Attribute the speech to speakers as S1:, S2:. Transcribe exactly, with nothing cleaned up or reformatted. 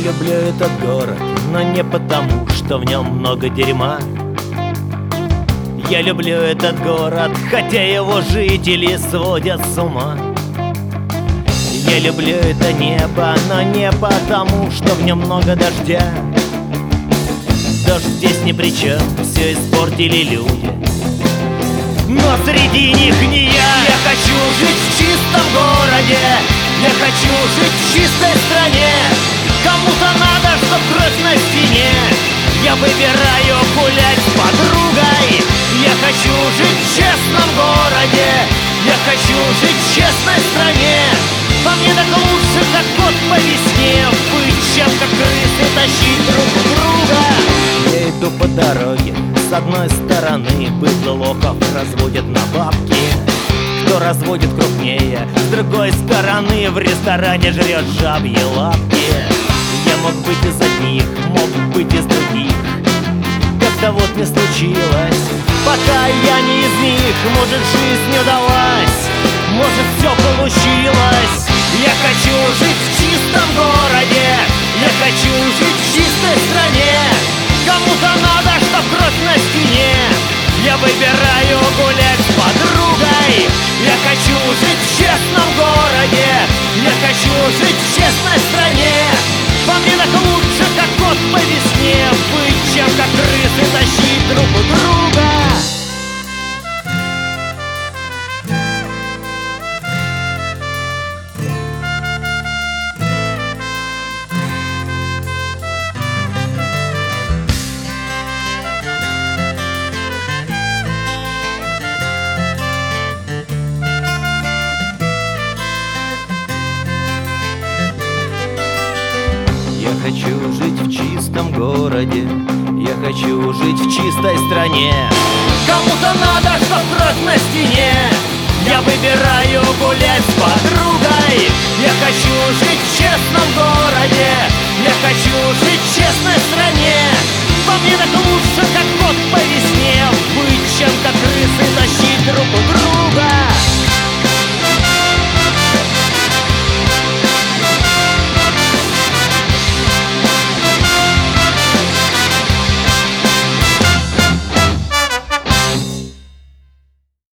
S1: люблю этот город, но не потому, что в нем много дерьма. Я люблю этот город, хотя его жители сводят с ума. Я люблю это небо, но не потому, что в нем много дождя. Дождь здесь ни при чем, все испортили люди, но среди них не я. Я хочу жить в чистом городе, я хочу жить в чистой стране. Кому-то надо, чтоб кровь на стене. Я выбираю гулять с подругой. Я хочу жить в честном городе, я хочу жить в честной стране. По мне так лучше, как кот по весне, быть, чем как крысы тащить друг друга. Я иду по дороге, с одной стороны быдло лохов разводят на бабки. Кто разводит крупнее, с другой стороны в ресторане жрет жабьи лапки. Я мог быть из одних, мог быть из других, как-то вот не случилось. Пока я не из них, может, жизнь не удалась, может, все получилось. Я хочу жить в чистом городе, я хочу жить в чистой стране. Кому-то надо, чтоб кровь на стене. Я выбираю гулять с подругой. Я хочу жить в честном городе, я хочу жить в честной стране. По мне так лучше, как кот по весне, быть, чем как крысы тащить друг у друга. Я хочу жить в чистом городе, я хочу жить в чистой стране. Кому-то надо, чтоб кровь на стене. Я выбираю гулять с подругой. Я хочу жить в честном городе, я хочу жить в честной стране. По мне так лучше, как кот по весне, быть, чем как крысы тащить друг у друга.